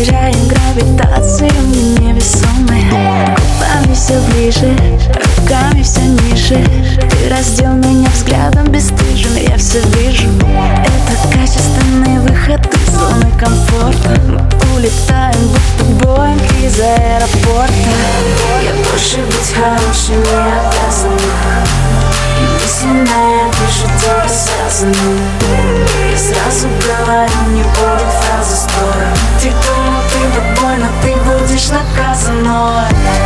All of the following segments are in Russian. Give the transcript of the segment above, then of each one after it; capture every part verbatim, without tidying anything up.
теряем гравитацию, мы невесомы. Губами все ближе, руками все ниже. Ты раздел меня взглядом бесстыжим, я все вижу. Это качественный выход из зоны комфорта. Мы улетаем, будто Боинг из аэропорта. Я больше быть хорошим не обязана. И мысленно я пишу тебе связанную. Я сразу говорю, не будет фразы стоя. Ты думал, ты тобой, но ты будешь наказанной.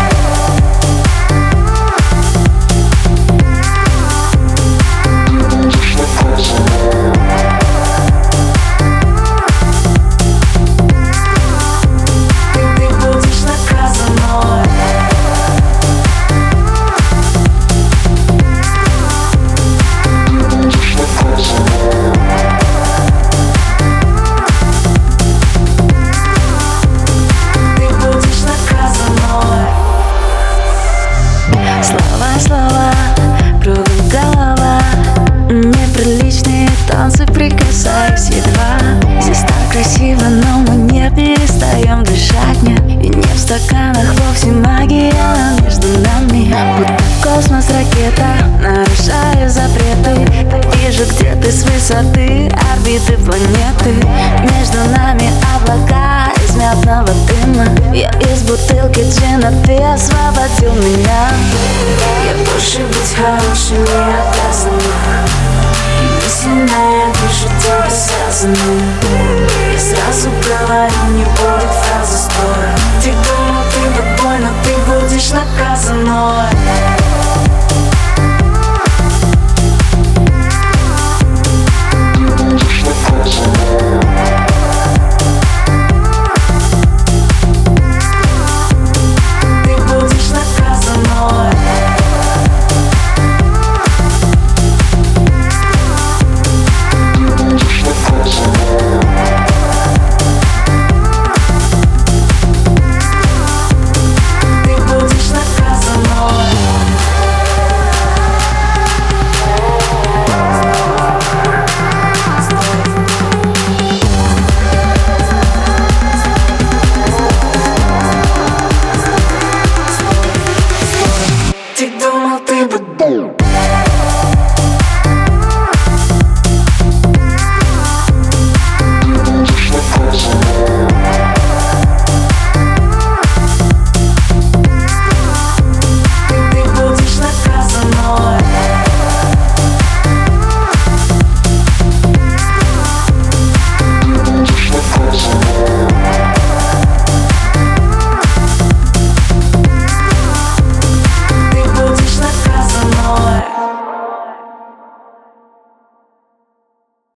Неприличные танцы, прикасаясь едва. Здесь так красиво, но мы не перестаем дышать. Нет, и не в стаканах, вовсе магия между нами. Будто космос, ракета, нарушая запреты. Вижу, где ты с высоты орбиты планеты. Между нами облака из мятного дыма. Я из бутылки джина, ты освободил меня. Я больше быть хорошим не обязана. Мысленно я пишу тебе связанную. Я сразу говорю, не будет фразы стоя. Ты думал, ты тобой, но ты будешь наказанной.